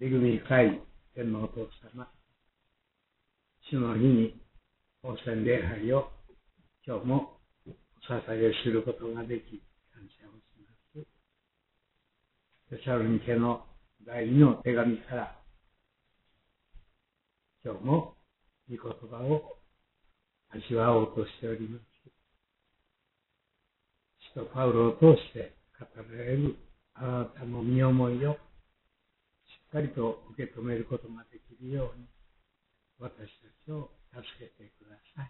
恵み深い天皇お父様、主の日に奉献礼拝を今日もお捧げすることができ、感謝をします。テサロニケの第2の手紙から、今日も御言葉を味わおうとしております。使徒パウロを通して語られるあなたの身思いをしっかりと受け止めることができるように、私たちを助けてください。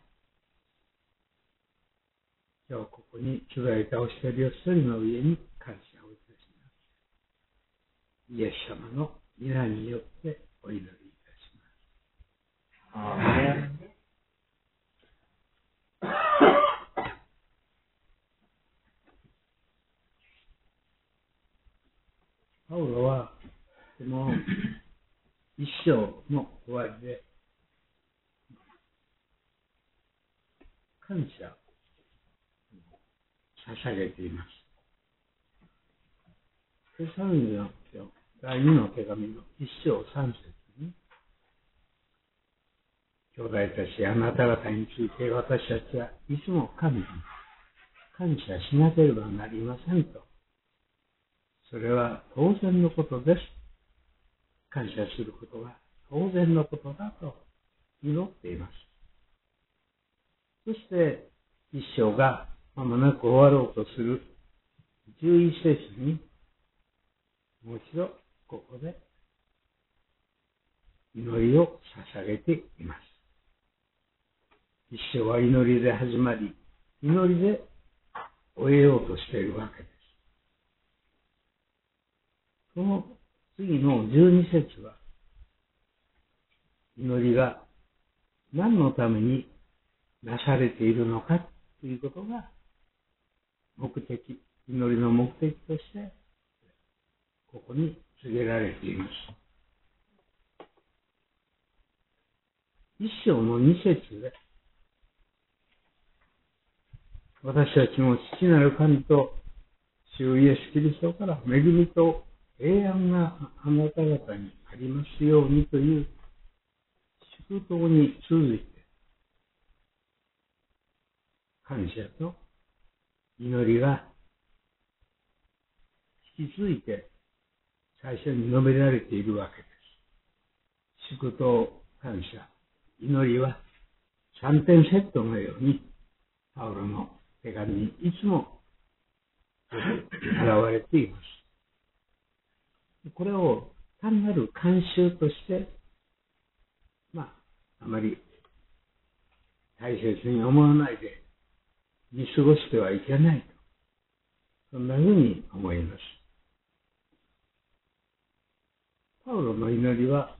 今日ここに集えたお一人お一人の上に感謝をいたします。イエス様の皆によってお祈りいたします。アーメン。パウロはこの一章の終わりで感謝を捧げています。テサロニケの第2の手紙の1章3節に、兄弟たちあなた方について私たちはいつも神に感謝しなければなりませんと。それは当然のことです。感謝することは当然のことだと祈っています。そして一章がまもなく終わろうとする11節にもう一度ここで祈りを捧げています。一章は祈りで始まり、祈りで終えようとしているわけです。その次の12節は、祈りが何のためになされているのかということが目的、祈りの目的としてここに告げられています。一章の2節で、私たちの父なる神と主イエス・キリストから恵みと平安があなた方にありますようにという祝祷に続いて、感謝と祈りが引き続いて最初に述べられているわけです。祝祷、感謝、祈りは3点セットのようにパウロの手紙にいつも現れています。これを単なる慣習として、あまり大切に思わないで見過ごしてはいけないと、そんなふうに思います。パウロの祈りは、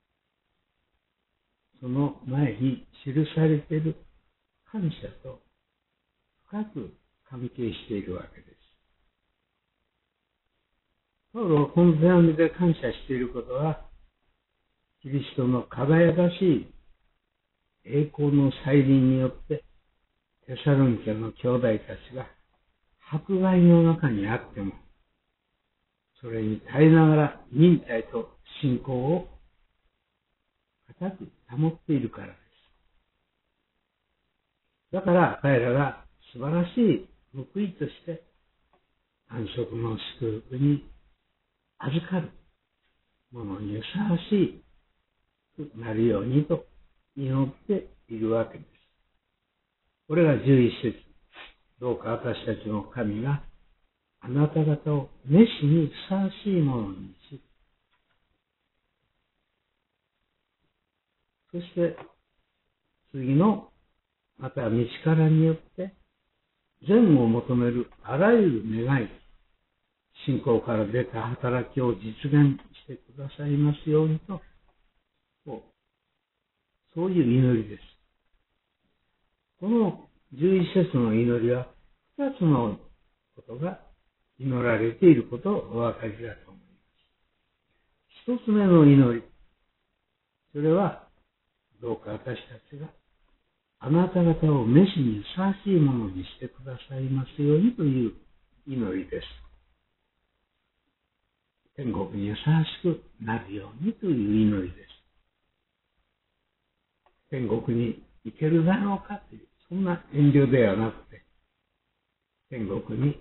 その前に記されている感謝と深く関係しているわけです。パウロはこの手紙で感謝していることは、キリストの輝かしい栄光の再臨によって、テサロニケの兄弟たちが迫害の中にあっても、それに耐えながら忍耐と信仰を固く保っているからです。だから彼らが素晴らしい報いとして、安息の祝福に預かるものにふさわしくなるようにと祈っているわけです。これが11節。どうか私たちの神があなた方を熱心にふさわしいものにし、そして次のまた道からによって善を求めるあらゆる願い、信仰から出た働きを実現してくださいますようにと、そういう祈りです。この11節の祈りは2つのことが祈られていることをお分かりだと思います。1つ目の祈り、それはどうか私たちがあなた方を召しにふさわしいものにしてくださいますようにという祈りです。 天国にふさわしくなるようにという祈りです。天国に行けるだろうかという、そんな遠慮ではなくて、天国に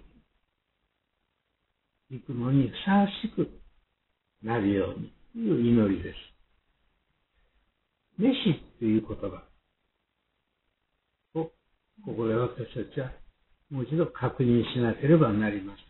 行くのにふさわしくなるようにという祈りです。メシという言葉を、ここで私たちはもう一度確認しなければなりません。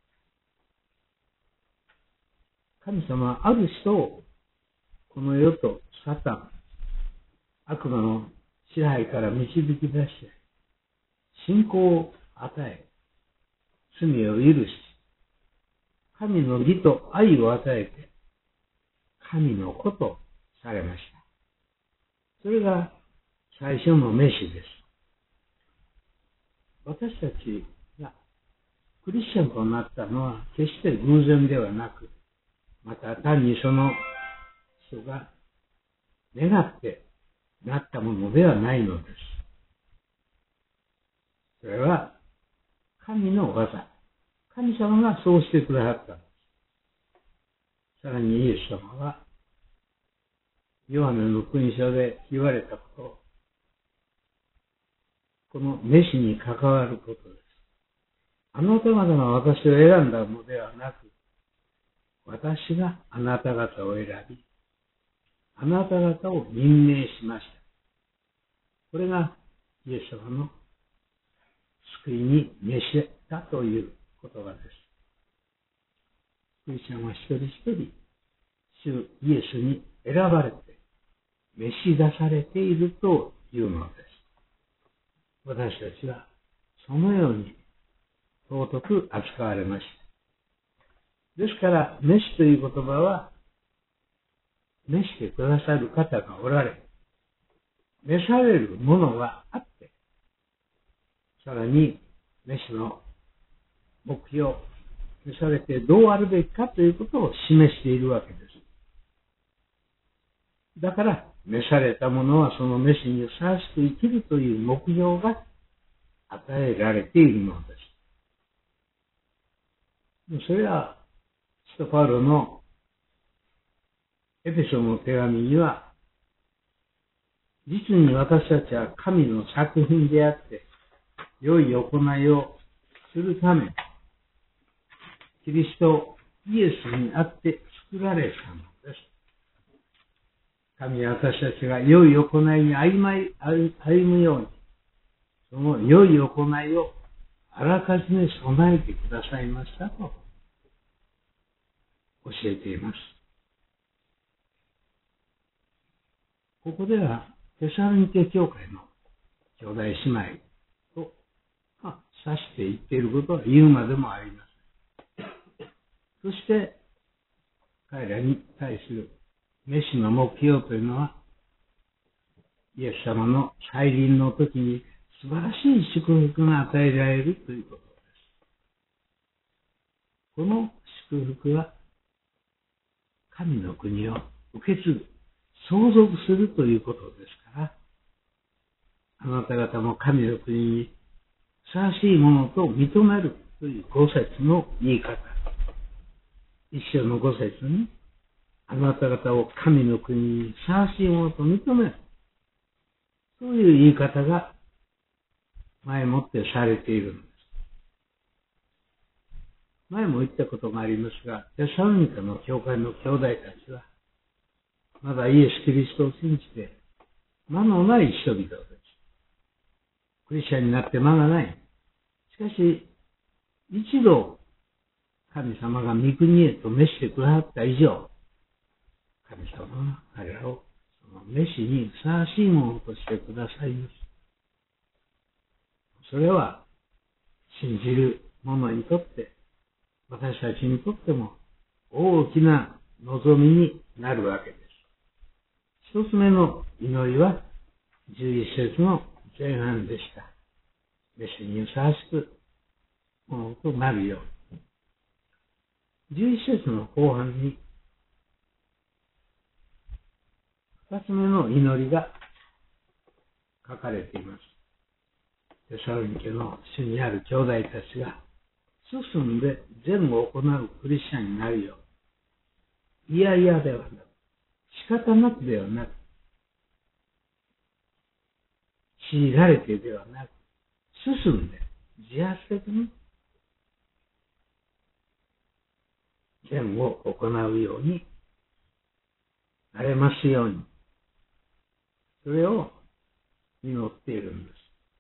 神様はある人をこの世とサタン、悪魔の支配から導き出して、信仰を与え、罪を許し、神の義と愛を与えて、神の子とされました。それが最初のメシです。私たちがクリスチャンとなったのは決して偶然ではなく、また単にその人が願ってなったものではないのです。それは神の技。神様がそうしてくださったんです。さらにイエス様はヨハネの福音書で言われたことを、このメシに関わることです。あなた方が私を選んだのではなく、私があなた方を選び、あなた方を任命しました。これがイエス様の救いに召したという言葉です。クリスチャンは一人一人、主イエスに選ばれて、召し出されているというのです。私たちはそのように尊く扱われました。ですから、召しという言葉は、召してくださる方がおられ、召されるものがあって、さらに、召しの目標、召されてどうあるべきかということを示しているわけです。だから、召された者はその召しにふさわしく生きるという目標が与えられているのです。それは、使徒パウロのエペソの手紙には、実に私たちは神の作品であって、良い行いをするため、キリストイエスにあって作られたのです。神は私たちが良い行いに歩むように、その良い行いをあらかじめ備えてくださいましたと教えています。ここではテサロニケ教会の兄弟姉妹と指して言っていることは言うまでもありません。そして彼らに対する召しの目標というのは、イエス様の再臨の時に素晴らしい祝福が与えられるということです。この祝福は神の国を受け継ぐ、相続するということですから、あなた方も神の国にふさわしいものと認めるという五節の言い方。一章の五節に、あなた方を神の国にふさわしいものと認める。そういう言い方が前もってされているのです。前も言ったことがありますが、テサロニカの教会の兄弟たちは、まだイエス・キリストを信じて、間のない人々です。クリスチャンになって間がない。しかし、一度、神様が御国へと召してくださった以上、神様は彼らをその召しにふさわしいものとしてくださいます。それは、信じる者にとって、私たちにとっても大きな望みになるわけです。一つ目の祈りは、11節の前半でした。召しにふさわしくものとなるように。11節の後半に、二つ目の祈りが書かれています。テサロニケの主にある兄弟たちが進んで善を行うクリスチャンになるよいやいやではなく、仕方なくではなく、強いられてではなく、進んで、自発的に善を行うようになれますように、それを祈っているんです。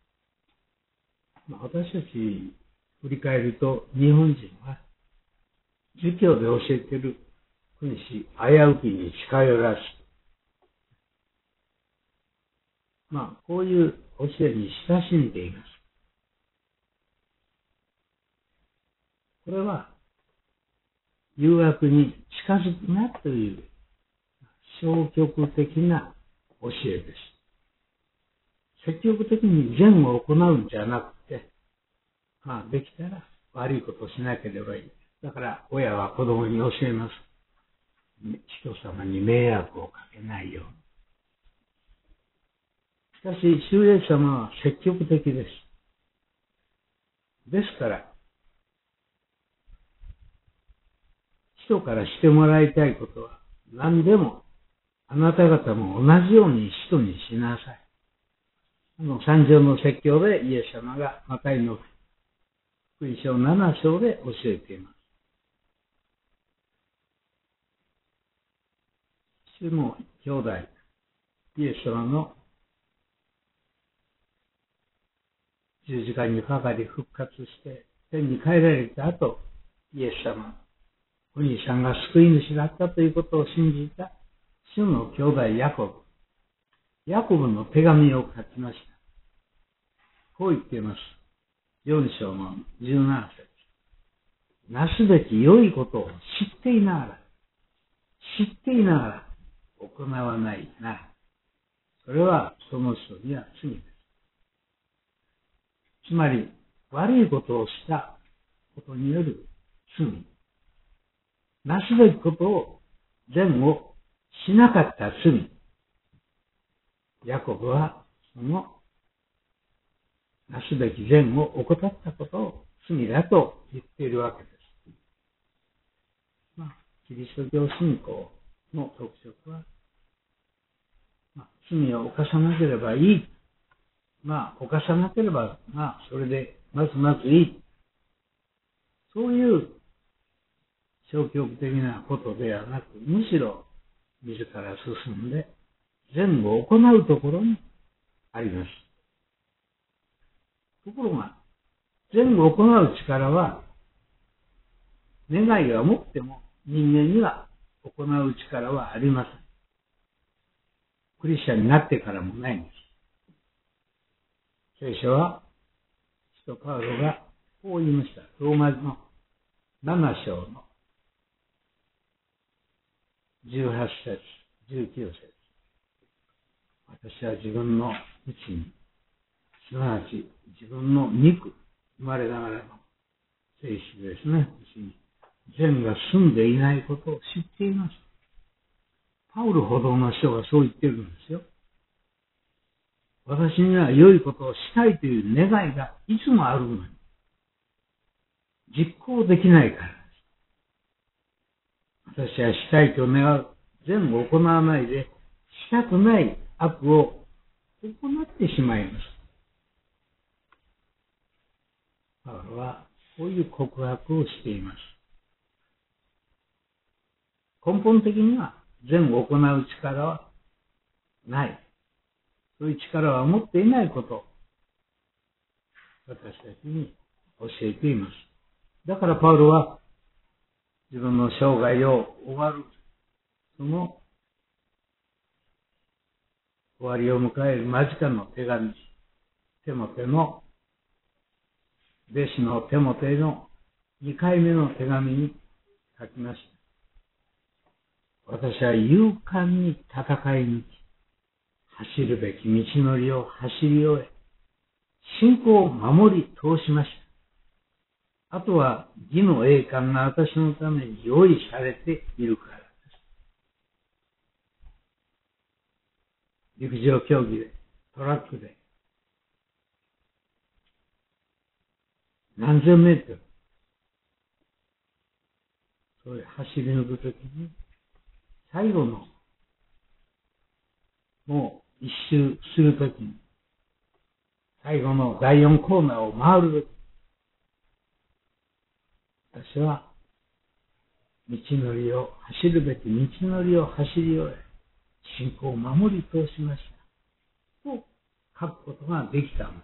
私たち振り返ると、日本人は儒教で教えている君子危うきに近寄らず、こういう教えに親しんでいます。これは誘惑に近づくなという消極的な教えです。積極的に善を行うんじゃなくて、できたら悪いことをしなければいい。だから親は子供に教えます。人様に迷惑をかけないように。しかし、主イエス様は積極的です。ですから、人からしてもらいたいことは何でもあなた方も同じように人にしなさい。三条の説教でイエス様がマタイの福音書7章で教えています。主の兄弟、イエス様の十字架にかかり復活して天に帰られた後、イエス様、お兄さんが救い主だったということを信じた主の兄弟ヤコブ。ヤコブの手紙を書きました。こう言っています。4章の17節。なすべき良いことを知っていながら行わないな。それはその人には罪です。つまり、悪いことをしたことによる罪。なすべきことを善をしなかった罪。ヤコブはそのなすべき善を怠ったことを罪だと言っているわけです。キリスト教信仰の特色は、罪を犯さなければいい。犯さなければ、それでまずいい。そういう消極的なことではなく、むしろ自ら進んで善を行うところにあります。ところが、善を行う力は、願いが持っても人間には行う力はありません。クリスチャンになってからもないんです。聖書は、使徒パウロがこう言いました。ローマの7章の18節、19節。私は自分の内に、すなわち自分の肉、生まれながらの性質ですね。善が住んでいないことを知っています。パウロほどの人がそう言ってるんですよ。私には良いことをしたいという願いがいつもあるのに、実行できないからです。私はしたいと願う善を行わないで、したくない悪を行ってしまいます。パウロはこういう告白をしています。根本的には善を行う力はない。そういう力は持っていないことを私たちに教えています。だからパウロは自分の生涯を終わる、その終わりを迎える間近の手紙、テモテの、弟子のテモテの2回目の手紙に書きました。私は勇敢に戦い抜き、走るべき道のりを走り終え、信仰を守り通しました。あとは義の栄冠が私のために用意されているからです。陸上競技で、トラックで、何千メートル、そういう走り抜くときに、 最後の、もう一周するときに、最後の第4コーナーを回るとき、私は、道のりを、走るべき道のりを走り終え、信仰を守り通しました。と書くことができたのです。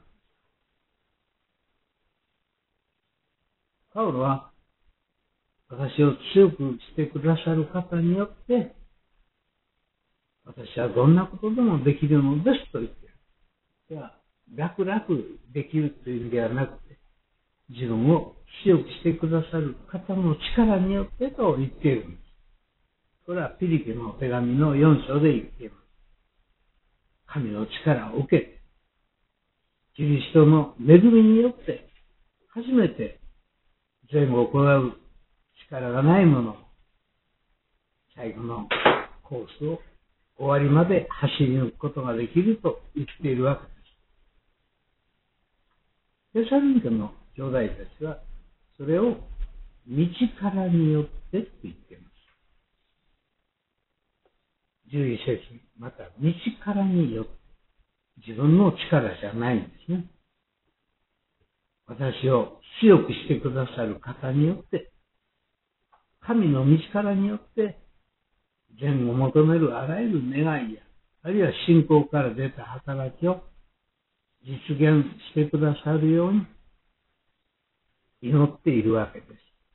パウロは、私を強くしてくださる方によって、私はどんなことでもできるのですと言っている。では、楽々できるという意味ではなくて、自分を強くしてくださる方の力によってと言っているんです。これはピリピの手紙の4章で言っています。神の力を受けて、キリストの恵みによって、初めて善を行う力がないものを、最後のコースを終わりまで走り抜くことができると言っているわけです。テサロニケの兄弟たちは、それを道からによってと言っています。11節、また道からによって、自分の力じゃないんですね。私を強くしてくださる方によって、神の道からによって、善を求めるあらゆる願いや、あるいは信仰から出た働きを実現してくださるように祈っているわけです。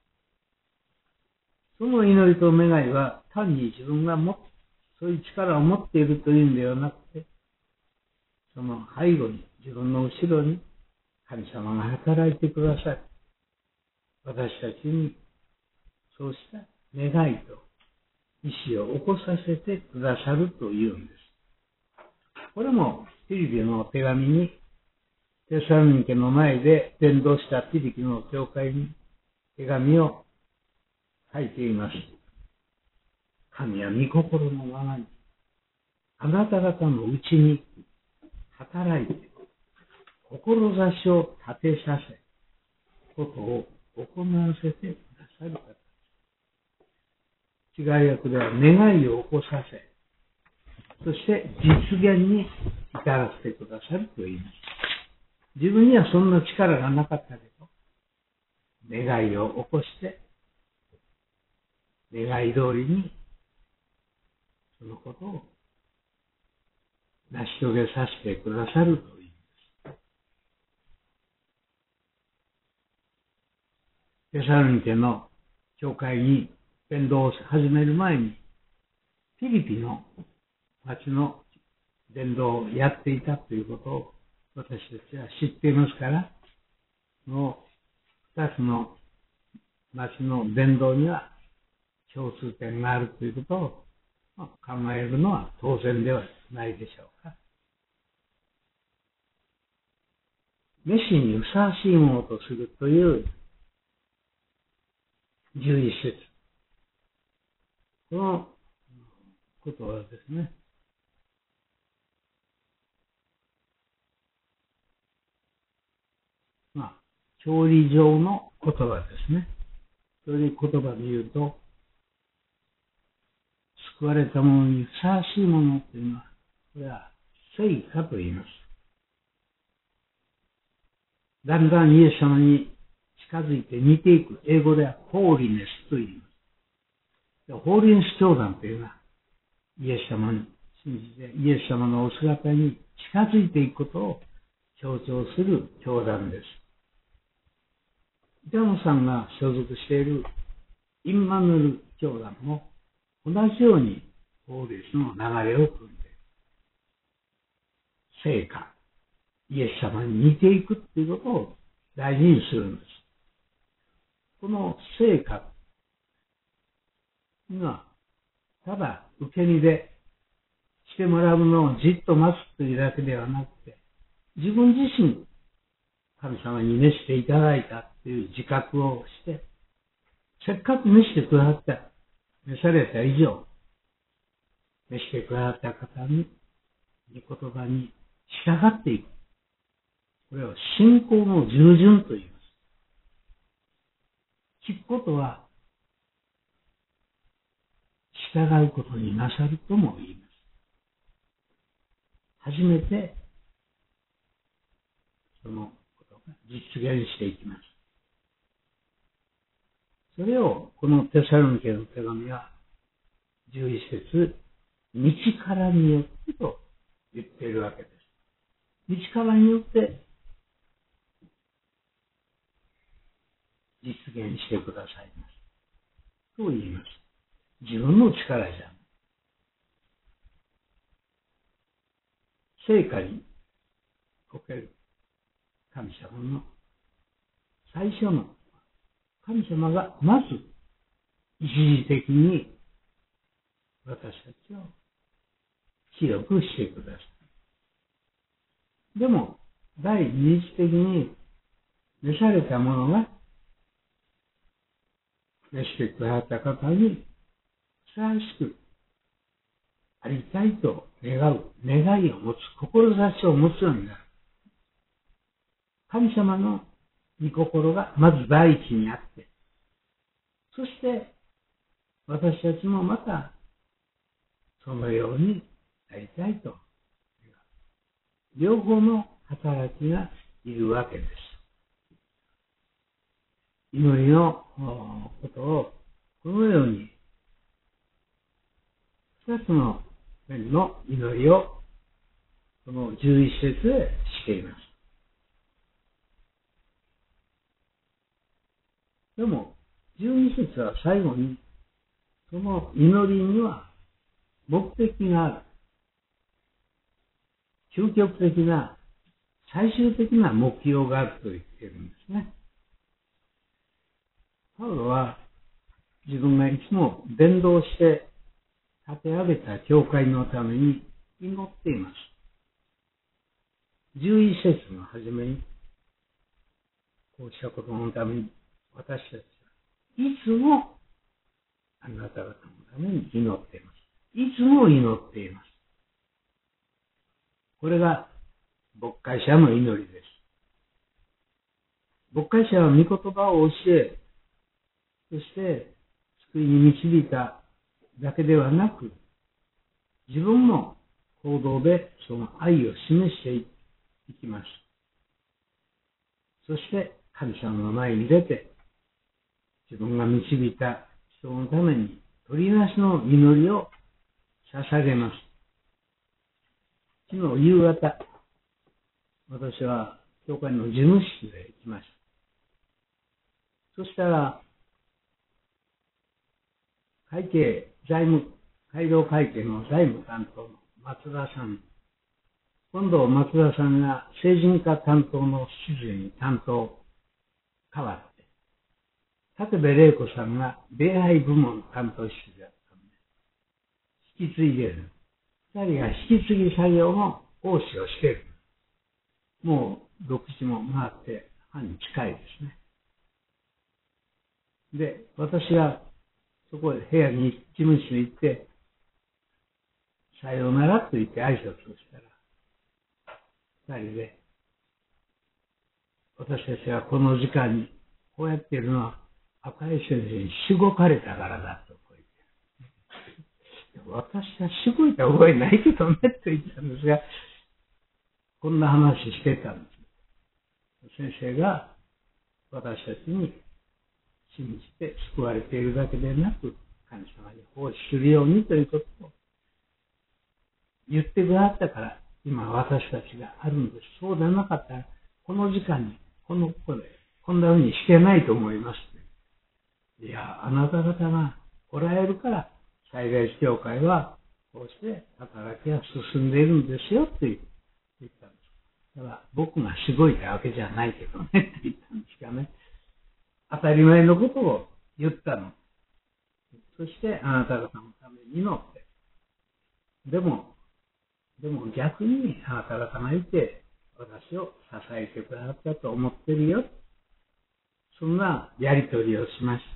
その祈りと願いは単に自分がそういう力を持っているというんではなくて、その背後に、自分の後ろに神様が働いてくださる。私たちにそうした願いと意志を起こさせてくださるというんです。これもピリピの手紙に、テサロニケの前で伝道したピリピの教会に手紙を書いています。神は御心のままに、あなた方のうちに働いて、志を立てさせ、ことを行わせてくださる方。違い訳では願いを起こさせ、そして実現に至らせてくださると言います。自分にはそんな力がなかったけど、願いを起こして、願い通りにそのことを成し遂げさせてくださると言います。テサロニケの教会に伝道を始める前に、フィリピの町の伝道をやっていたということを私たちは知っていますから、もう二つの町の伝道には共通点があるということを考えるのは当然ではないでしょうか。メシにふさわしいものとするという11節。このことはですね、調理上の言葉ですね。そういう言葉で言うと、救われた者にふさわしいものというのは、これは聖果と言います。だんだんイエス様に近づいて似ていく。英語ではホーリネスと言います。ホーリネス教団というのは、イエス様に信じて、イエス様のお姿に近づいていくことを強調する教団です。板野さんが所属しているインマヌエル教団も同じようにホーリネスの流れを組んで、聖果、イエス様に似ていくということを大事にするんです。この聖果には、ただ受け身でしてもらうのをじっと待つというだけではなくて、自分自身、神様に召していただいたという自覚をして、せっかく召してくださった、召された以上、召してくださった方に、御言葉に従っていく。これを信仰の従順と言います。聞くことは、 従うことになさるとも言います。初めて、そのことが実現していきます。それを、このテサロニケの手紙は、11節、道からによってと言っているわけです。道からによって実現してくださいます。と言います。自分の力じゃない。成果における神様の最初の神様がまず一時的に私たちを強くしてください。でも第二次的に召されたものが召してくださった方にふさわしくありたいと願う、願いを持つ、志を持つようになる。神様の御心がまず第一にあって、そして私たちもまたそのようになりたいと。両方の働きがいるわけです。祈りのことをこのように二つの面の祈りをこの11節でしています。でも12節は最後にその祈りには目的がある。究極的な最終的な目標があると言っているんですね。パウロは自分がいつも伝道して立て上げた教会のために祈っています。11節の初めにこうしたことのために私たちはいつもあなた方のために祈っています。いつも祈っています。これが牧会者の祈りです。牧会者は御言葉を教え、そして救いに導いただけではなく、自分も行動でその愛を示していきます。そして神様の前に出て、自分が導いた人のために取りなしの祈りを捧げます。昨日夕方、私は教会の事務室へ行きました。そしたら、会労会計の財務担当の松田さん、今度松田さんが聖人化担当の室に担当変わって、立部玲子さんが礼拝部門担当室だったので、引き継いでいる。二人が引き継ぎ作業の奉仕をしている。もう6時も回って半に近いですね。で、私がそこへ部屋に事務室に行って、さようならと言って挨拶をしたら、二人で、私たちはこの時間にこうやっているのは赤井先生にしごかれたからだとこう言って。私はしごいた覚えないけどねと言ったんですが、こんな話してたんです。先生が私たちに信じて救われているだけでなく、神様に奉仕するようにということを言ってくださったから、今私たちがあるんです。そうでなかったら、この時間に、このここで、こんな風にしてないと思います。いや、あなた方がおられるから、災害教会は、こうして働きが進んでいるんですよ、って言ったんです。だから僕がしごいたわけじゃないけどね、って言ったんですがね。当たり前のことを言ったの。そしてあなた方のために祈って。でも逆にあなた方がいて私を支えてくださったと思ってるよ。そんなやりとりをしました。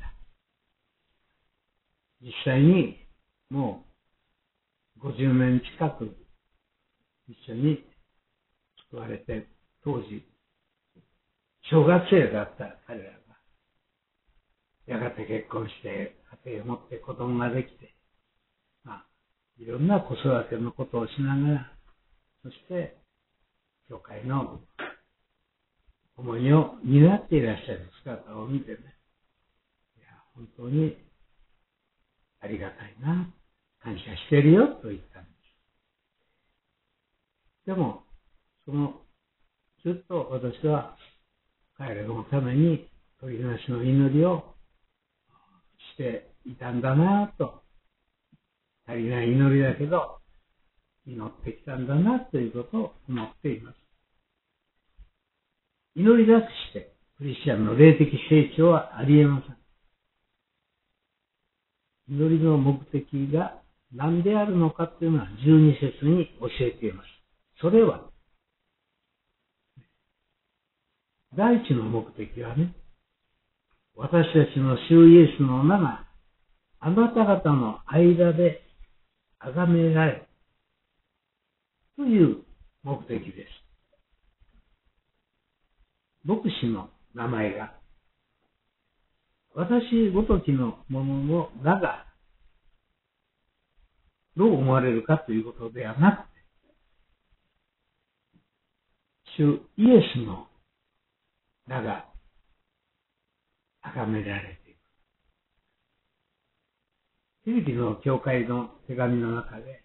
実際にもう50年近く一緒に救われて、当時小学生だった彼らがやがて結婚して家庭を持って子供ができて、 いろんな子育てのことをしながら、そして、教会の重荷を担っていらっしゃる姿を見てね、いや、本当にありがたいな、感謝してるよと言ったんです。でも、ずっと私は彼らのために取りなしの祈りをしていたんだなと、足りない祈りだけど、祈ってきたんだなということを思っています。祈りなくして、クリスチャンの霊的成長はありえません。祈りの目的が何であるのかというのは12節に教えています。それは、第一の目的はね、私たちの主イエスの名があなた方の間で崇められという目的です。牧師の名前が私ごときのものの名がどう思われるかということではなくて、主イエスの名が崇められている。フィリピンの教会の手紙の中で、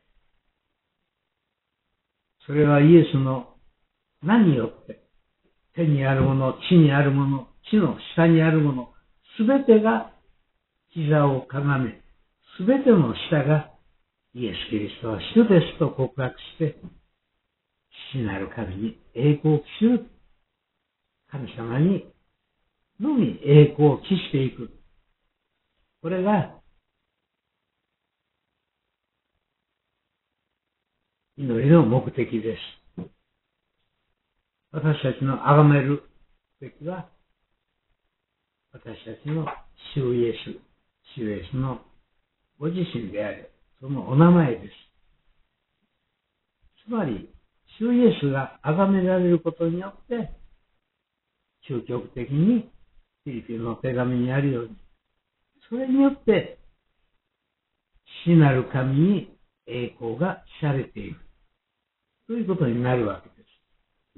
それはイエスの名によって、天にあるもの、地にあるもの、地の下にあるもの、すべてが膝をかがめ、すべての舌がイエス・キリストは主ですと告白して、父なる神に栄光を期する。神様にのみ栄光を期していく。これが祈りの目的です。私たちの崇めるべきは、私たちの主イエスのご自身である、そのお名前です。つまり、主イエスが崇められることによって、究極的にフィリピンの手紙にあるように、それによって、父なる神に栄光がされている。ということになるわけです。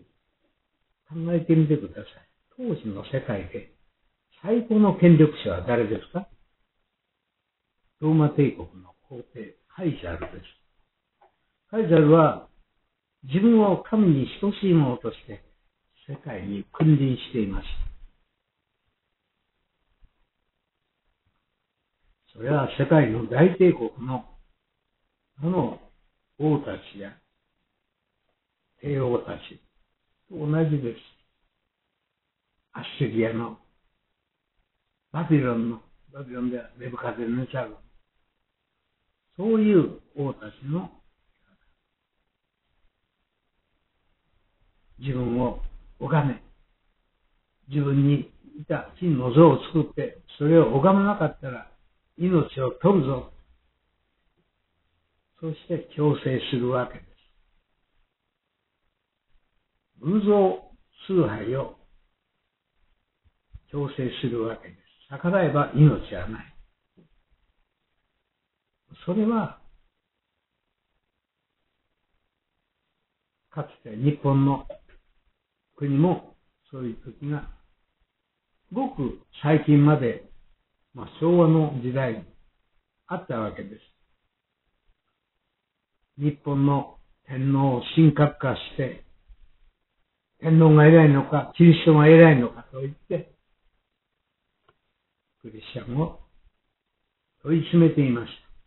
考えてみてください。当時の世界で最高の権力者は誰ですか？ローマ帝国の皇帝、カイサルです。カイサルは自分を神に等しいものとして世界に君臨していました。それは世界の大帝国の王たちや帝王たちと同じです。アッシリアのバビロンではネブカデネチャル、そういう王たちの自分を拝め、自分にいた金の像を作って、それを拝まなかったら命を取るぞ。そして強制するわけです。偶像崇拝を強制するわけです。逆らえば命はない。それは、かつて日本の国もそういう時が、ごく最近まで、昭和の時代にあったわけです。日本の天皇を神格化して、天皇が偉いのか、キリストが偉いのかと言って、クリスチャンを問い詰めていました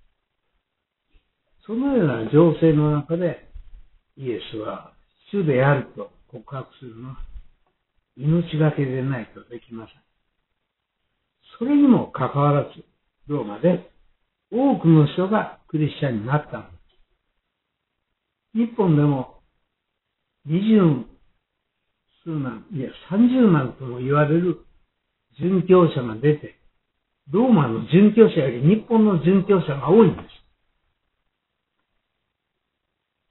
。そのような情勢の中で、イエスは主であると告白するのは、命がけでないとできません。それにもかかわらず、ローマで多くの人がクリスチャンになったのです。日本でも20数万、いや30万とも言われる殉教者が出て、ローマの殉教者より日本の殉教者が多いんです。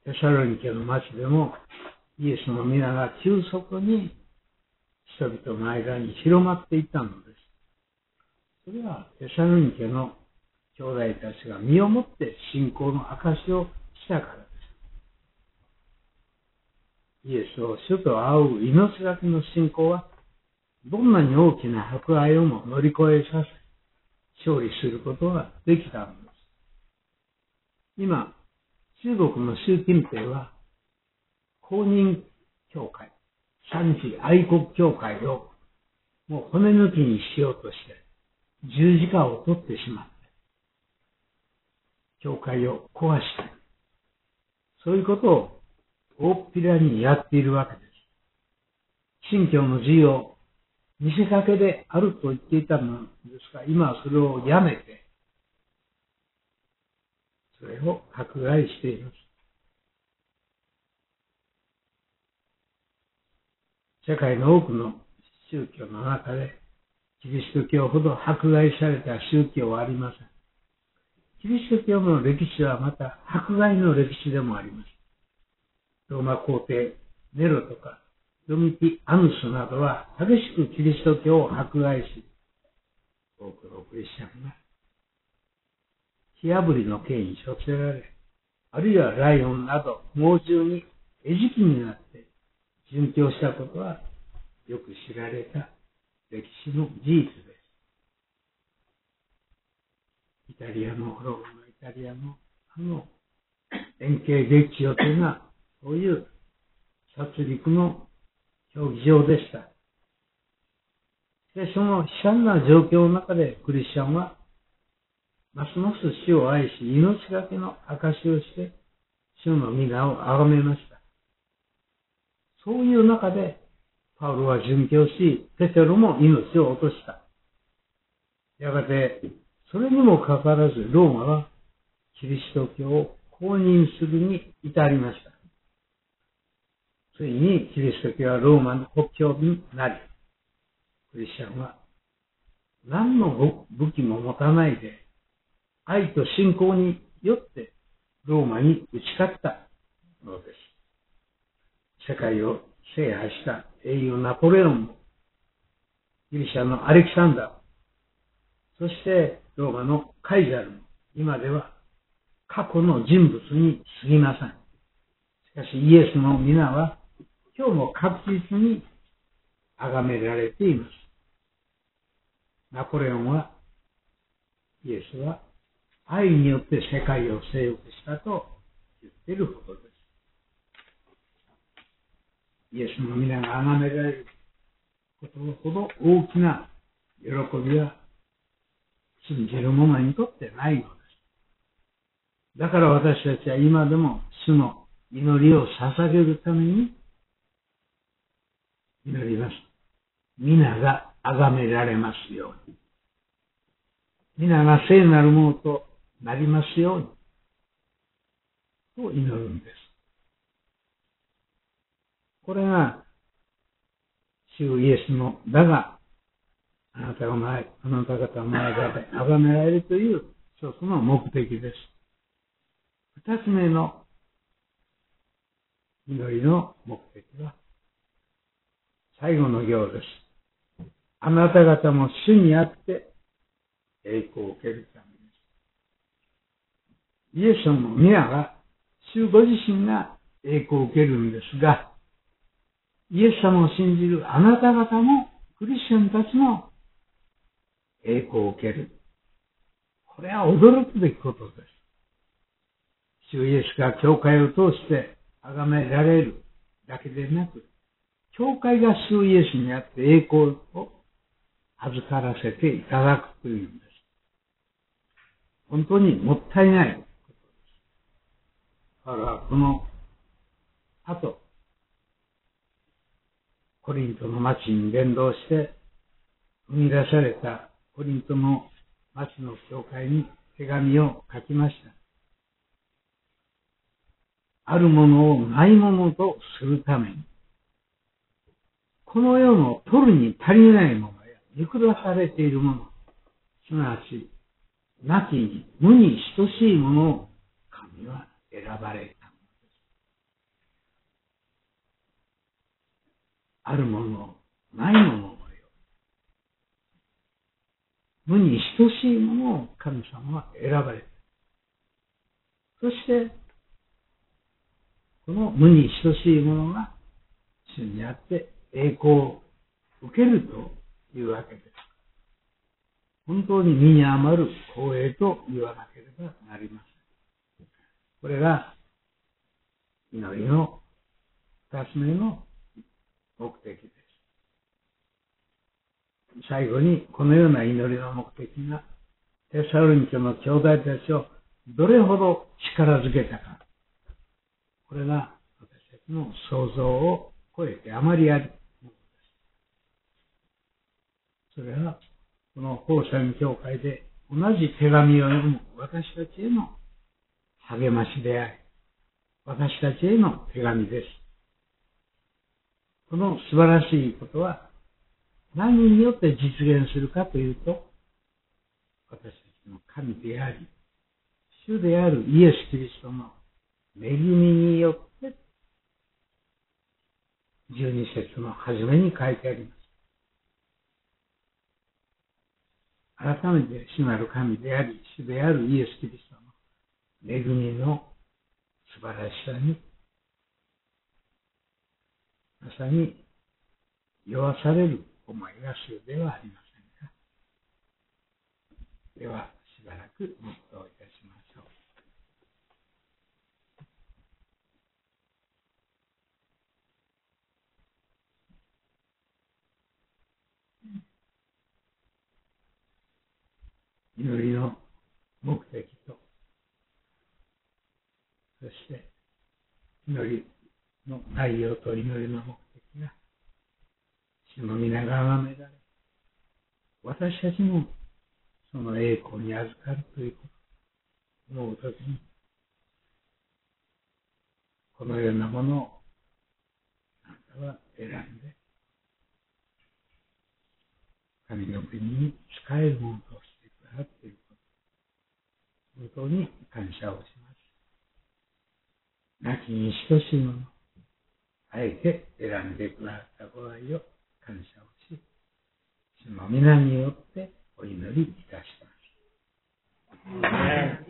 テサロニケの町でもイエスの皆が急速に人々の間に広まっていったのです。それはテサロニケの兄弟たちが身をもって信仰の証をしたからです。イエスを主と仰ぐ命がけの信仰は、どんなに大きな迫害をも乗り越えさせ、勝利することができたのです。今、中国の習近平は、公認教会、三地愛国教会をもう骨抜きにしようとして、十字架を取ってしまって、教会を壊したり、そういうことを大っぴらにやっているわけです。信教の自由、見せかけであると言っていたのですが、今はそれをやめて、それを迫害しています。世界の多くの宗教の中で、キリスト教ほど迫害された宗教はありません。キリスト教の歴史はまた迫害の歴史でもあります。ローマ皇帝ネロとかドミティアヌスなどは激しくキリスト教を迫害し、多くのクリスチャンが火あぶりの刑に処せられ、あるいはライオンなど猛獣に餌食になって殉教したことはよく知られた歴史の事実です。イタリアのローマのイタリアの円形劇場というのはそういう殺戮の競技場でした。で、その悲惨な状況の中でクリスチャンはますます死を愛し、命がけの証をして主の皆を崇めました。そういう中でパウロは殉教し、ペテロも命を落とした。やがてそれにもかかわらずローマはキリスト教を公認するに至りました。ついにキリスト教はローマの国教になり、クリスチャンは何の武器も持たないで、愛と信仰によってローマに打ち勝ったのです。世界を制覇した英雄ナポレオンも、ギリシャのアレキサンダーも、そしてローマのカイザルも、今では過去の人物に過ぎません。しかしイエスの皆は今日も確実に崇められています。ナポレオンは、イエスは愛によって世界を征服したと言っていることです。イエスの皆が崇められることほど大きな喜びは信じる者にとってないのです。だから私たちは今でも主の祈りを捧げるために祈ります。皆が崇められますように。皆が聖なるものとなりますように。と祈るんです。これが、主イエスの、だが、あなた方の前で崇められるという一つの目的です。二つ目の祈りの目的は、最後の行です。あなた方も主にあって栄光を受けるためです。イエスの皆が、主ご自身が栄光を受けるんですが、イエス様を信じるあなた方も、クリスチャンたちも栄光を受ける。これは驚くべきことです。主イエスが教会を通して崇められるだけでなく、教会が主イエスにあって栄光を預からせていただくというんです。本当にもったいないことです。だからこの後、コリントの町に伝道して生み出されたコリントの町の教会に手紙を書きました。あるものをないものとするために、この世の取るに足りないものや見下されているもの、すなわち、なきに無に等しいものを神は選ばれたのです。あるもの、ないもののよ無に等しいものを神様は選ばれた。そして、この無に等しいものが主にあって栄光を受けるというわけです。本当に身に余る光栄と言わなければなりません。これが祈りの二つ目の目的です。最後にこのような祈りの目的がテサロニケの兄弟たちをどれほど力づけたか。これが私たちの想像を超えてあまりあるものです。それはこの放射の教会で同じ手紙を読む私たちへの励ましであり、私たちへの手紙です。この素晴らしいことは何によって実現するかというと、私たちの神であり、主であるイエス・キリストの恵みによって12節の初めに書いてあります。改めて主なる神であり、主であるイエス・キリストの恵みの素晴らしさに、まさに酔わされる思いがするではありませんか。では、しばらく黙祷いたしましょう。祈りの目的と、そして祈りの内容と祈りの目的が主の皆が崇められ、私たちもその栄光に預かるということを思うときに、このようなものをあなたは選んで、神の国に使えるものとしてくださっていること、本当に感謝をします。亡きに等しいもの、あえて選んでくださったご愛を感謝をし、主の皆によってお祈りいたします。